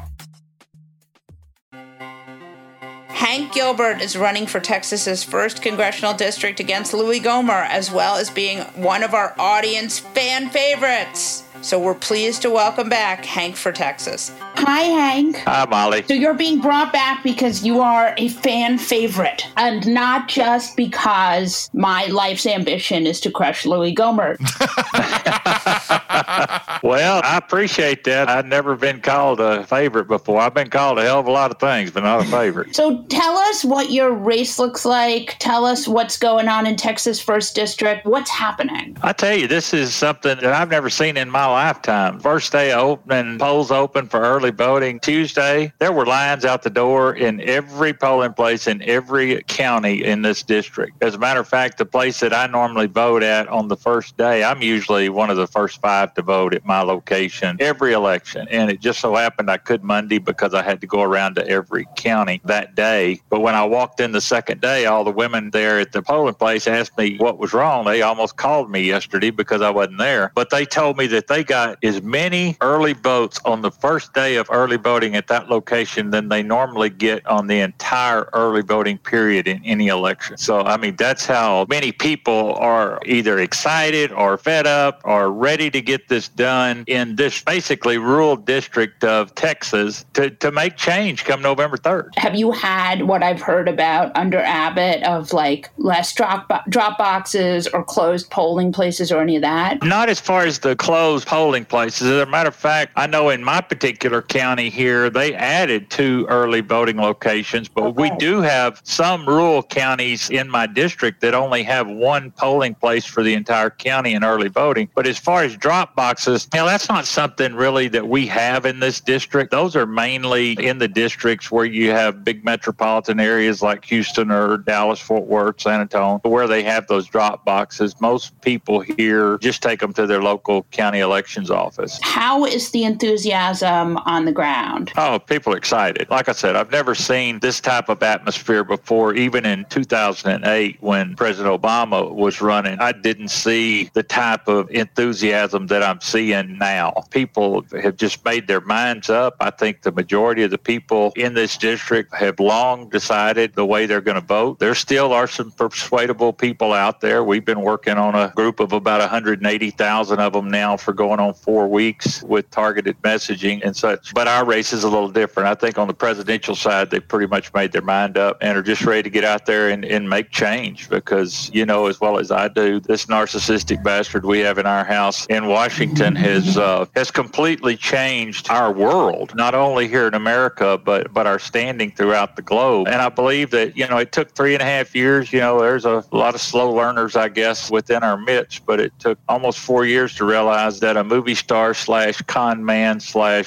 Hank Gilbert is running for Texas's 1st congressional district against Louis Gohmert, as well as being one of our audience fan favorites. So we're pleased to welcome back Hank for Texas. Hi, Hank. Hi, Molly. So you're being brought back because you are a fan favorite, and not just because my life's ambition is to crush Louis Gohmert. Well, I appreciate that. I've never been called a favorite before. I've been called a hell of a lot of things, but not a favorite. So tell us what your race looks like. Tell us what's going on in Texas 1st District. What's happening? I tell you, this is something that I've never seen in my lifetime. First day opening, polls open for early voting. Tuesday, there were lines out the door in every polling place in every county in this district. As a matter of fact, the place that I normally vote at on the first day, I'm usually one of the first 5 to vote at my location every election. And it just so happened I could Monday because I had to go around to every county that day. But when I walked in the second day, all the women there at the polling place asked me what was wrong. They almost called me yesterday because I wasn't there. But they told me that they got as many early votes on the first day of early voting at that location than they normally get on the entire early voting period in any election. So, I mean, that's how many people are either excited or fed up or ready to get this done in this basically rural district of Texas to make change come November 3rd. Have you had what I've heard about under Abbott of like less drop boxes or closed polling places or any of that? Not as far as the closed polling places. As a matter of fact, I know in my particular county here, they added 2 early voting locations, but we do have some rural counties in my district that only have 1 polling place for the entire county in early voting. But as far as drop boxes, that's not something really that we have in this district. Those are mainly in the districts where you have big metropolitan areas like Houston or Dallas, Fort Worth, San Antonio, where they have those drop boxes. Most people here just take them to their local county elections office. How is the enthusiasm on the ground? Oh, people are excited. Like I said, I've never seen this type of atmosphere before. Even in 2008, when President Obama was running, I didn't see the type of enthusiasm that I'm seeing now. People have just made their minds up. I think the majority of the people in this district have long decided the way they're going to vote. There still are some persuadable people out there. We've been working on a group of about 180,000 of them now for going on 4 weeks with targeted messaging and such. But our race is a little different. I think on the presidential side, they pretty much made their mind up and are just ready to get out there and make change because, you know, as well as I do, this narcissistic bastard we have in our house in Washington has completely changed our world, not only here in America, but our standing throughout the globe. And I believe that, you know, it took 3.5 years. You know, there's a lot of slow learners, I guess, within our midst, but it took almost 4 years to realize that a movie star / con man / whatever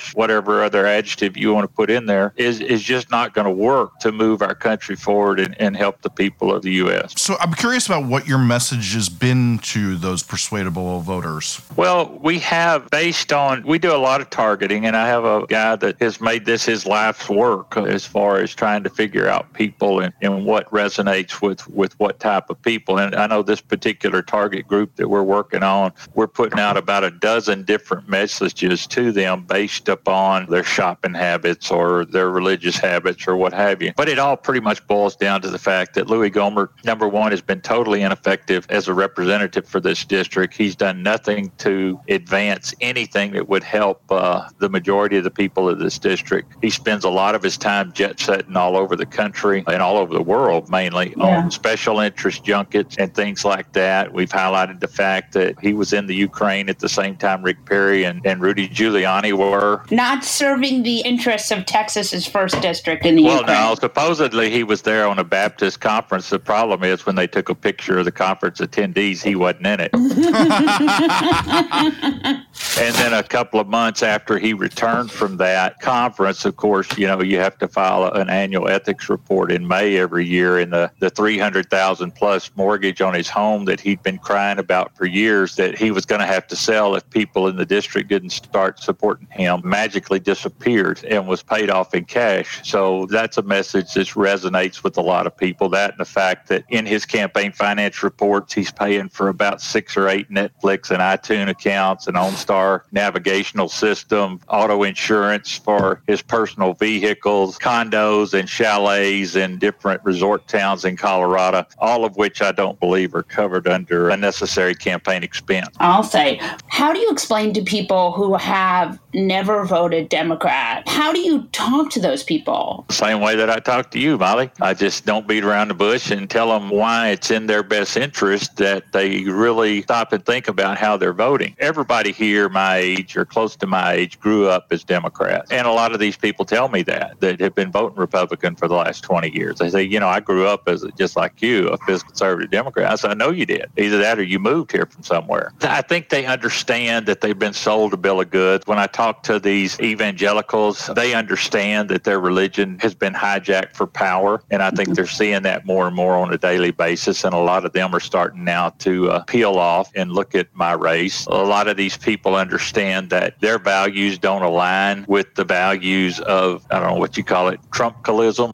whatever other adjective you want to put in there, is just not going to work to move our country forward and help the people of the U.S. So I'm curious about what your message has been to those persuadable voters. Well, we do a lot of targeting, and I have a guy that has made this his life's work as far as trying to figure out people and what resonates with what type of people. And I know this particular target group that we're working on, we're putting out about a dozen different messages to them based upon their shopping habits or their religious habits or what have you. But it all pretty much boils down to the fact that Louis Gohmert, number one, has been totally ineffective as a representative for this district. He's done nothing to advance anything that would help the majority of the people of this district. He spends a lot of his time jet-setting all over the country and all over the world, mainly on special interest junkets and things like that. We've highlighted the fact that he was in the Ukraine at the same time Rick Perry and Rudy Giuliani were. Not serving the interests of Texas's 1st District in the Ukraine. Well, no, supposedly he was there on a Baptist conference. The problem is when they took a picture of the conference attendees, he wasn't in it. And then a couple of months after he returned from that conference, of course, you have to file an annual ethics report in May every year, and the $300,000 plus mortgage on his home that he'd been crying about for years that he was going to have to sell if people in the district didn't start supporting him magically disappeared and was paid off in cash. So that's a message that resonates with a lot of people. That and the fact that in his campaign finance reports, he's paying for about 6 or 8 Netflix and iTunes accounts, an OnStar navigational system, auto insurance for his personal vehicles, condos and chalets in different resort towns in Colorado, all of which I don't believe are covered under unnecessary campaign expense. I'll say, how do you explain to people who have never voted Democrat? How do you talk to those people? Same way that I talk to you, Molly. I just don't beat around the bush and tell them why it's in their best interest that they really stop and think about how they're voting. Everybody here my age or close to my age grew up as Democrats. And a lot of these people tell me that have been voting Republican for the last 20 years. They say, I grew up as just like you, a fiscal conservative Democrat. I said, I know you did. Either that or you moved here from somewhere. I think they understand that they've been sold a bill of goods. When I talk to these evangelicals, they understand that their religion has been hijacked for power. And I think they're seeing that more and more on a daily basis. And a lot of them are starting now to peel off and look at my race. A lot of these people understand that their values don't align with the values of, I don't know what you call it, Trumpicalism.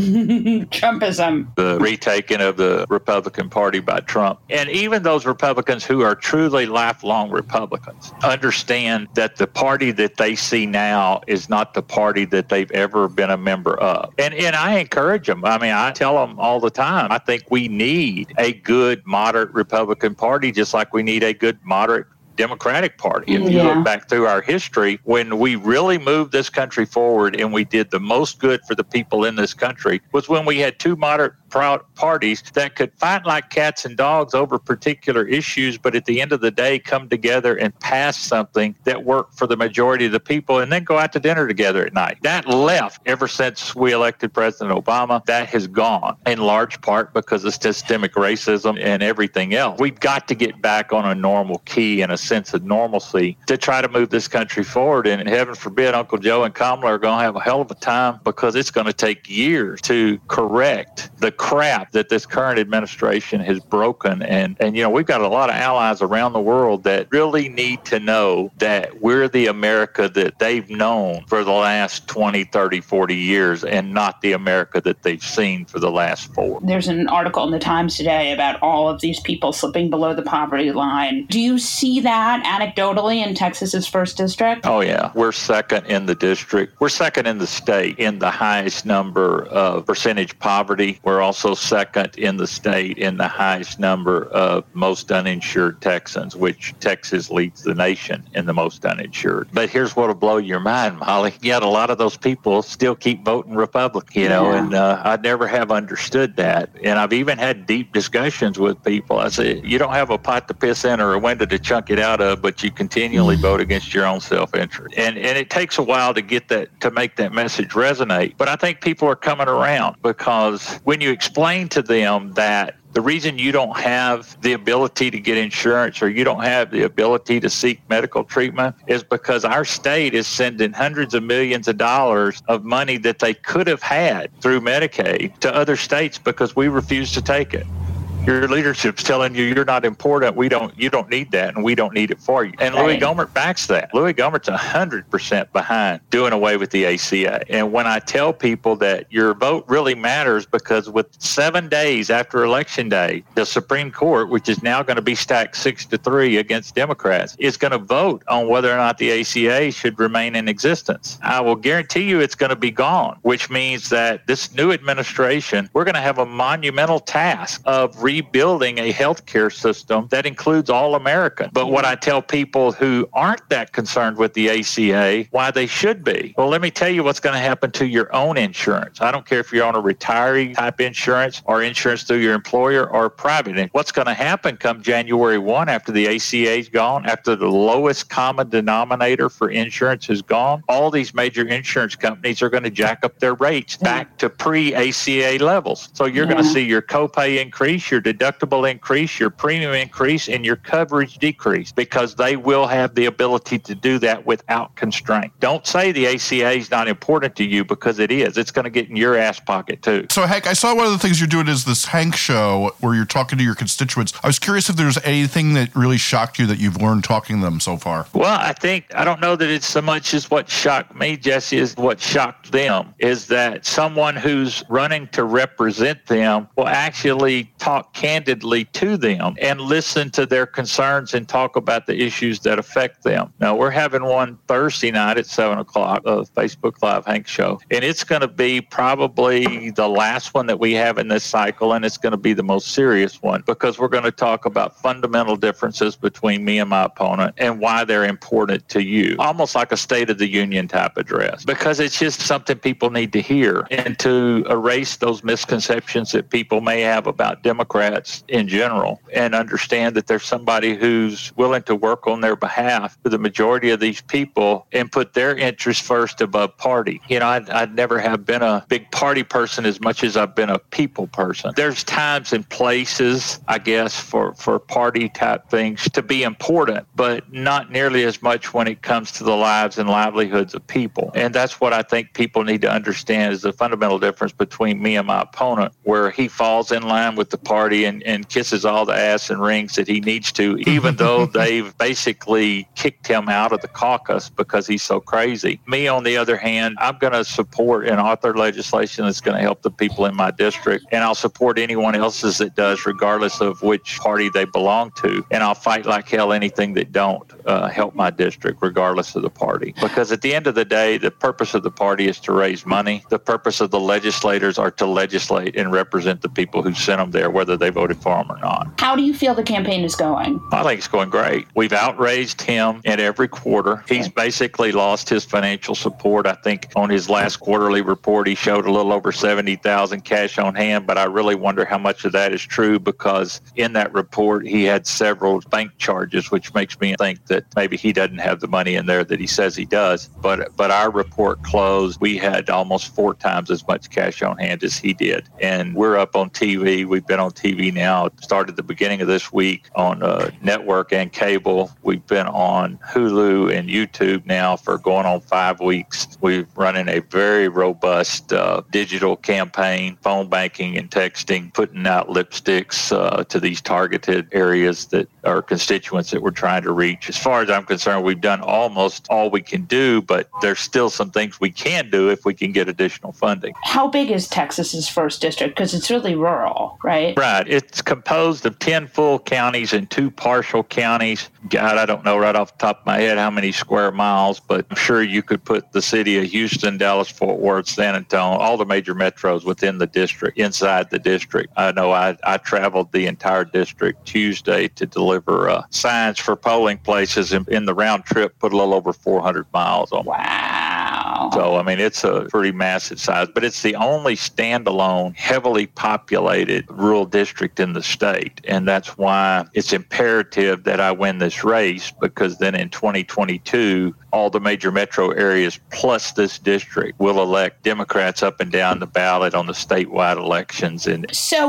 Trumpism. The retaking of the Republican Party by Trump. And even those Republicans who are truly lifelong Republicans understand that the party that they see now is not the party that they've ever been a member of. And I encourage them. I mean, I tell them all the time, I think we need a good, moderate Republican Party, just like we need a good, moderate Democratic Party. If you look back through our history, when we really moved this country forward and we did the most good for the people in this country was when we had two moderate parties that could fight like cats and dogs over particular issues, but at the end of the day come together and pass something that worked for the majority of the people and then go out to dinner together at night. That left ever since we elected President Obama. That has gone in large part because of systemic racism and everything else. We've got to get back on a normal key and a sense of normalcy to try to move this country forward. And heaven forbid, Uncle Joe and Kamala are going to have a hell of a time because it's going to take years to correct the crap that this current administration has broken. And we've got a lot of allies around the world that really need to know that we're the America that they've known for the last 20, 30, 40 years and not the America that they've seen for the last 4. There's an article in the Times today about all of these people slipping below the poverty line. Do you see that anecdotally in Texas's 1st District? Oh, yeah. We're second in the district. We're second in the state in the highest number of percentage poverty. We're also second in the state in the highest number of most uninsured Texans, which Texas leads the nation in the most uninsured. But here's what'll blow your mind, Molly. Yet a lot of those people still keep voting Republican, and I never have understood that. And I've even had deep discussions with people. I say, you don't have a pot to piss in or a window to chunk it out of, but you continually vote against your own self-interest. And it takes a while to get that, to make that message resonate. But I think people are coming around because when you explain to them that The reason you don't have the ability to get insurance or you don't have the ability to seek medical treatment is because our state is sending hundreds of millions of dollars of money that they could have had through Medicaid to other states because we refuse to take it. Your leadership's telling you you're not important. You don't need that, and we don't need it for you. And Louis Gohmert backs that. Louis Gohmert's 100% behind doing away with the ACA. And when I tell people that your vote really matters, because with 7 days after Election Day, the Supreme Court, which is now going to be stacked 6-3 against Democrats, is going to vote on whether or not the ACA should remain in existence. I will guarantee you it's going to be gone, which means that this new administration, we're going to have a monumental task of rebuilding a healthcare system that includes all Americans. But what I tell people who aren't that concerned with the ACA, why they should be. Well, let me tell you what's going to happen to your own insurance. I don't care if you're on a retiree type insurance or insurance through your employer or private. And what's going to happen come January 1 after the ACA is gone, after the lowest common denominator for insurance is gone, all these major insurance companies are going to jack up their rates back to pre-ACA levels. So you're going to see your copay increase, your deductible increase, your premium increase, and your coverage decrease because they will have the ability to do that without constraint. Don't say the ACA is not important to you because it is. It's going to get in your ass pocket too. So Hank, I saw one of the things you're doing is this Hank show where you're talking to your constituents. I was curious if there's anything that really shocked you that you've learned talking to them so far. Well, I don't know that it's so much as what shocked me, Jesse, is what shocked them is that someone who's running to represent them will actually talk candidly to them and listen to their concerns and talk about the issues that affect them. Now, we're having one Thursday night at 7 o'clock, a Facebook Live Hank show, and it's going to be probably the last one that we have in this cycle, and it's going to be the most serious one because we're going to talk about fundamental differences between me and my opponent and why they're important to you, almost like a State of the Union type address, because it's just something people need to hear and to erase those misconceptions that people may have about Democrats in general and understand that there's somebody who's willing to work on their behalf for the majority of these people and put their interests first above party. You know, I'd never have been a big party person as much as I've been a people person. There's times and places, I guess, for party type things to be important, but not nearly as much when it comes to the lives and livelihoods of people. And that's what I think people need to understand is the fundamental difference between me and my opponent, where he falls in line with the party and kisses all the ass and rings that he needs to, even though they've basically kicked him out of the caucus because he's so crazy. Me, on the other hand, I'm going to support and author legislation that's going to help the people in my district, and I'll support anyone else's that does, regardless of which party they belong to. And I'll fight like hell anything that don't help my district, regardless of the party. Because at the end of the day, the purpose of the party is to raise money. The purpose of the legislators are to legislate and represent the people who sent them there, whether they voted for him or not. How do you feel the campaign is going? I think it's going great. We've outraised him in every quarter. He's basically lost his financial support. I think on his last quarterly report, he showed a little over $70,000 cash on hand, but I really wonder how much of that is true because in that report, he had several bank charges, which makes me think that maybe he doesn't have the money in there that he says he does. But our report closed. We had almost 4 times as much cash on hand as he did. And we're up on TV. We've been on TV now. It started the beginning of this week on network and cable. We've been on Hulu and YouTube now for going on 5 weeks. We're running a very robust digital campaign, phone banking and texting, putting out lipsticks to these targeted areas that are constituents that we're trying to reach. As far as I'm concerned, we've done almost all we can do, but there's still some things we can do if we can get additional funding. How big is Texas's first district? Because it's really rural, right? Right. It's composed of 10 full counties and 2 partial counties. God, I don't know right off the top of my head how many square miles, but I'm sure you could put the city of Houston, Dallas, Fort Worth, San Antonio, all the major metros within the district, inside the district. I know I traveled the entire district Tuesday to deliver signs for polling places in the round trip, put a little over 400 miles on. Wow. So, I mean, it's a pretty massive size, but it's the only standalone, heavily populated rural district in the state. And that's why it's imperative that I win this race, because then in 2022, all the major metro areas plus this district will elect Democrats up and down the ballot on the statewide elections. And so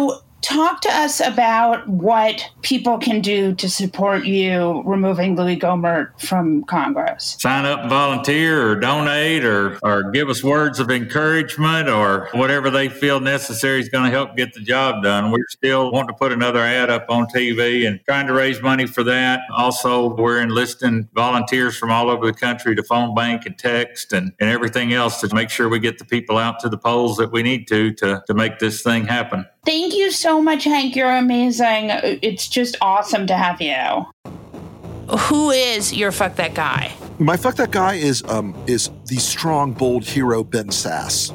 talk to us about what people can do to support you removing Louis Gohmert from Congress. Sign up and volunteer or donate or give us words of encouragement or whatever they feel necessary is going to help get the job done. We're still wanting to put another ad up on TV and trying to raise money for that. Also, we're enlisting volunteers from all over the country to phone bank and text and everything else to make sure we get the people out to the polls that we need to make this thing happen. Thank you so much, Hank. You're amazing. It's just awesome to have you. Who is your fuck that guy? My fuck that guy is the strong, bold hero Ben Sasse.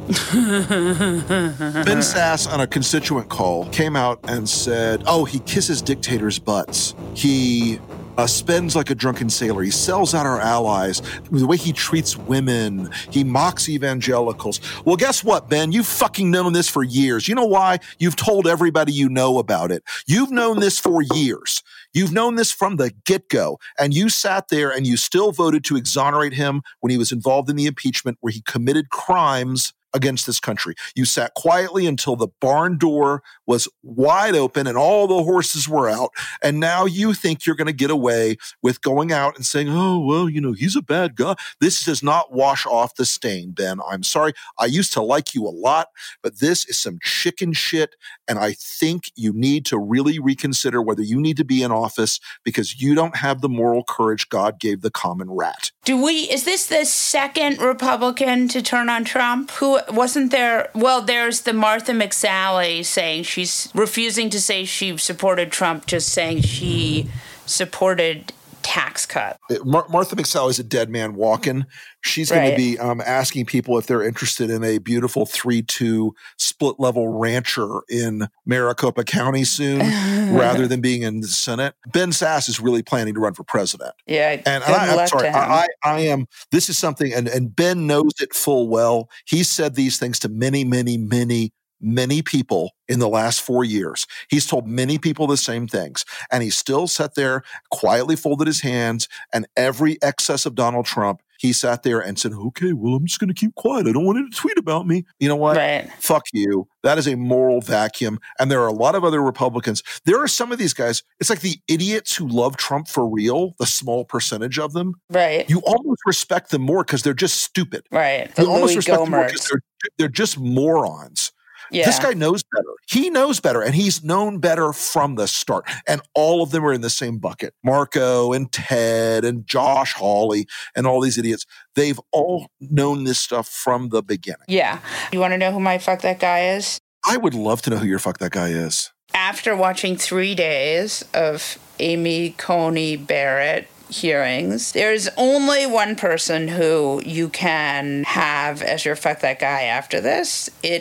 Ben Sasse on a constituent call came out and said, he kisses dictators' butts. He spends like a drunken sailor. He sells out our allies. The way he treats women. He mocks evangelicals. Well, guess what, Ben? You've fucking known this for years. You know why? You've told everybody you know about it. You've known this for years. You've known this from the get-go, and you sat there and you still voted to exonerate him when he was involved in the impeachment where he committed crimes against this country. You sat quietly until the barn door was wide open and all the horses were out, and now you think you're going to get away with going out and saying, he's a bad guy. This does not wash off the stain, Ben. I'm sorry. I used to like you a lot, but this is some chicken shit, and I think you need to really reconsider whether you need to be in office because you don't have the moral courage God gave the common rat. Is this the second Republican to turn on Trump? Who wasn't there? Well, there's the Martha McSally saying she's refusing to say she supported Trump, just saying she supported tax cut. Martha McSally is a dead man walking. She's going to be asking people if they're interested in a beautiful 3-2 split-level rancher in Maricopa County soon, rather than being in the Senate. Ben Sasse is really planning to run for president. Yeah, and I'm sorry, I am. This is something, and Ben knows it full well. He's said these things to many, many, many, many people in the last 4 years. He's told many people the same things, and he still sat there, quietly folded his hands, and every excess of Donald Trump, he sat there and said, okay, well, I'm just going to keep quiet. I don't want him to tweet about me. You know what? Right. Fuck you. That is a moral vacuum. And there are a lot of other Republicans. There are some of these guys, it's like the idiots who love Trump for real, the small percentage of them. Right. You almost respect them more because they're just stupid. Right. You almost respect them more because they're just morons. Yeah. This guy knows better. He knows better, and he's known better from the start. And all of them are in the same bucket. Marco and Ted and Josh Hawley and all these idiots. They've all known this stuff from the beginning. Yeah. You want to know who my fuck that guy is? I would love to know who your fuck that guy is. After watching 3 days of Amy Coney Barrett hearings, there's only one person who you can have as your fuck that guy after this. It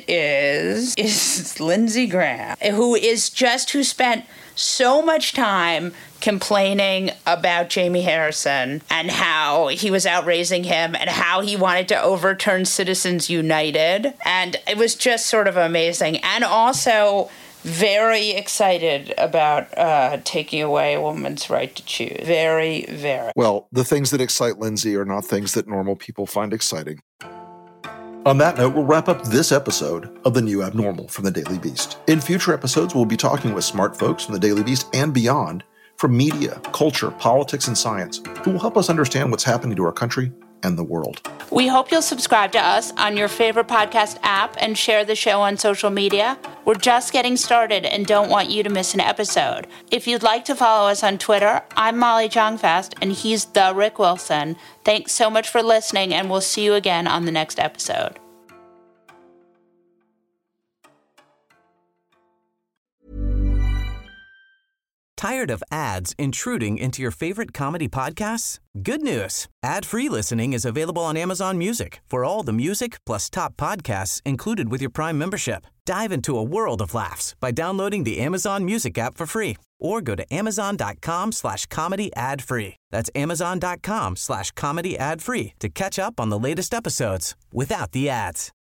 is Lindsey Graham, who spent so much time complaining about Jamie Harrison and how he was outraising him and how he wanted to overturn Citizens United. And it was just sort of amazing. And also very excited about taking away a woman's right to choose. Very, very. Well, the things that excite Lindsey are not things that normal people find exciting. On that note, we'll wrap up this episode of The New Abnormal from The Daily Beast. In future episodes, we'll be talking with smart folks from The Daily Beast and beyond, from media, culture, politics, and science, who will help us understand what's happening to our country and the world. We hope you'll subscribe to us on your favorite podcast app and share the show on social media. We're just getting started and don't want you to miss an episode. If you'd like to follow us on Twitter, I'm Molly Jong-Fast and he's the Rick Wilson. Thanks so much for listening, and we'll see you again on the next episode. Tired of ads intruding into your favorite comedy podcasts? Good news. Ad-free listening is available on Amazon Music for all the music plus top podcasts included with your Prime membership. Dive into a world of laughs by downloading the Amazon Music app for free or go to amazon.com/comedy ad-free. That's amazon.com/comedy ad-free to catch up on the latest episodes without the ads.